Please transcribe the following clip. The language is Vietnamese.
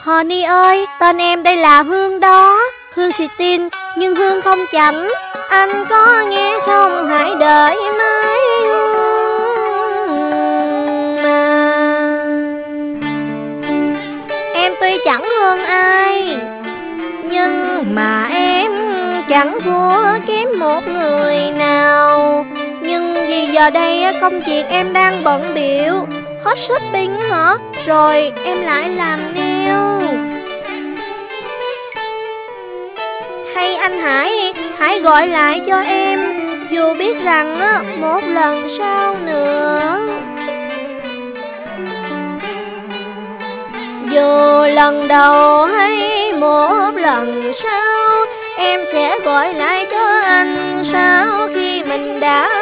Honey ơi, tên em đây là Hương đó. Hương xì tin, nhưng Hương không chảnh. Anh có nghe không, hãy đợi mãi Hương mà. Em tuy chẳng hơn ai, nhưng mà em chẳng thua kém một người nào. Nhưng vì giờ đây công việc em đang bận bịu. Hết shopping hả? Rồi em lại làm nail. Hay anh hãy gọi lại cho em, dù biết rằng một lần sau nữa. Dù lần đầu hay một lần sau, em sẽ gọi lại cho anh sau khi mình đã